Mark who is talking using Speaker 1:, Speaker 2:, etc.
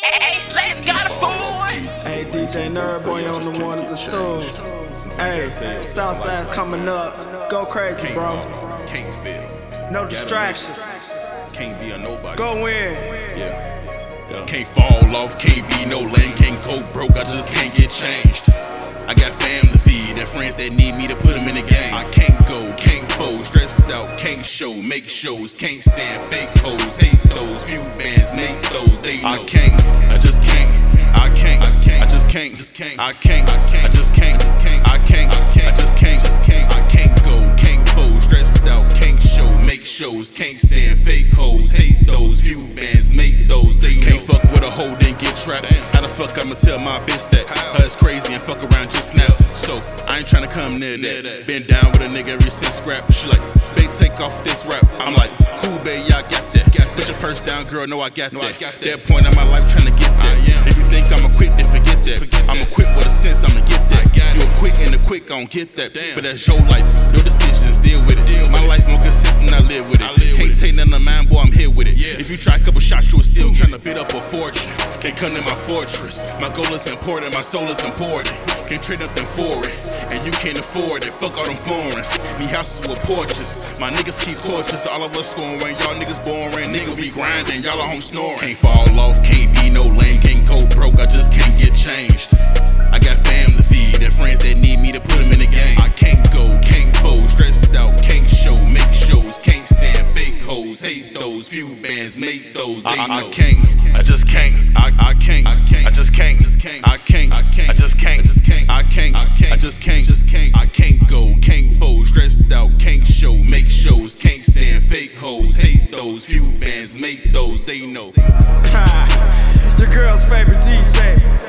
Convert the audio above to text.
Speaker 1: Hey, Slash got a fool.
Speaker 2: Hey, DJ Nerdboy on the ones and twos. Hey, Southside coming up. Go crazy, bro.
Speaker 3: Can't feel.
Speaker 2: No distractions.
Speaker 3: Can't be a nobody.
Speaker 2: Go in.
Speaker 3: Yeah. Can't fall off, can't be no lame, can't go broke, I just can't get changed. I got family to feed and friends that need me to put them in the game. I can't go, can't fold, stressed out, can't show, make shows, can't stand fake hoes, hate those, few bands, Nate those, they know. I can't, I just can't, I can't, I just can't, I can't, I just can't, I can't, I just can't, I can't go, can't fold, stressed out, can't show, make shows, can't stand fake hoes, hate those, few bands, make those, they know. Can't fuck with a hoe, then get trapped. How the fuck I'ma tell my bitch that her is crazy and fuck around just snap? So I ain't tryna come near that. Been down with a nigga ever since scrap. She like, babe, take off this rap. I'm like, cool, babe, yeah, I got that. Put your purse down, girl, no, I got that. That point in my life tryna get that. If you think I'ma quit, then forget that. I'ma quit with a sense, I'ma get that. You a quick and the quick, I don't get that. But that's your life, your decisions, deal with it. My life more consistent, I live with it. Can't take none of mine, boy, I'm here with it. If you try a couple shots, you will still tryna beat up a fortune. Can't come to my fortress. My goal is important, my soul is important. Can't trade nothing for it, and you can't afford it. Fuck all them foreigns. Need houses with porches. My niggas keep torches. All of us scoring. Y'all niggas boring. Nigga be grinding. Y'all at home snoring. Can't fall off. Can't be no lame. Can't go broke. I just can't get changed. I got family to feed and friends that need me to put them in the game. I can't go, can't fold, stressed out, can't show, make shows, can't stand fake hoes, hate those, few bands, make those, they know. I can't, I just can't, I can't, I just can't, I can't, I just can't, I can't, I just can't, I can't go, can't fold, stressed out, can't show, make shows, can't stand fake hoes, hate those, few bands, make those, they know.
Speaker 2: Your girl's favorite DJ.